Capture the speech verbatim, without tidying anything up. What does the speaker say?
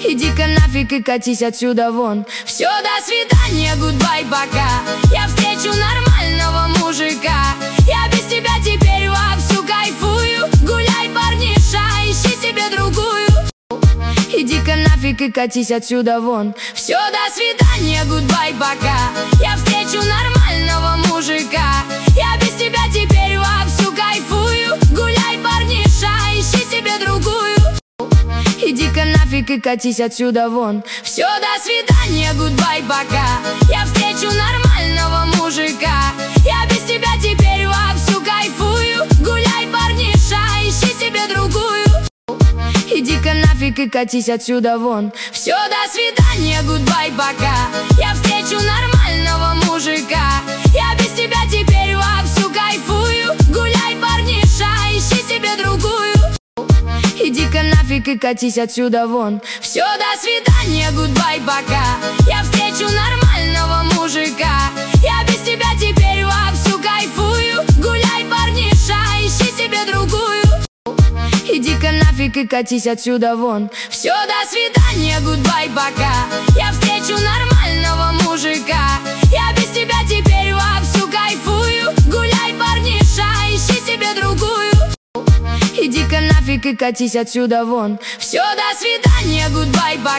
Иди-ка нафиг и катись отсюда вон. Все, до свидания, гудбай, пока. Я встречу нормального мужика. Я без тебя теперь вовсю кайфую. Гуляй, парниша, ищи себе другую. Иди-ка нафиг и катись отсюда вон. Все, до свидания, гудбай, пока. Я встречу нормального мужика. Я без тебя теперь вовсю кайфую. Гуляй, парниша, ищи себе другую. Иди-ка нафиг и катись отсюда вон. Все, до свидания, гудбай, пока. Я встречу нормального мужика. Я без тебя теперь вовсю кайфую. Гуляй, парниша, ищи себе другую. Иди-ка нафиг и катись отсюда вон. Все, до свидания, гудбай, пока. Я встречу нормального мужика. Я без тебя теперь вовсю кайфую. Гуляй, парниша, ищи себе другую. Иди-ка нафиг и катись отсюда вон. Все, до свидания, гудбай, пока. Я встречу нормального мужика. Я без тебя теперь вовсю кайфую. Гуляй, парниша, ищи себе другую. Иди-ка нафиг и катись отсюда вон. Все, до свидания, гудбай, пока. Я встречу нормального мужика. Я без тебя теперь вовсю кайфую. Гуляй, парниша, ищи себе другую. Иди-ка нафиг и катись отсюда вон. Все, до свидания, гудбай, пока.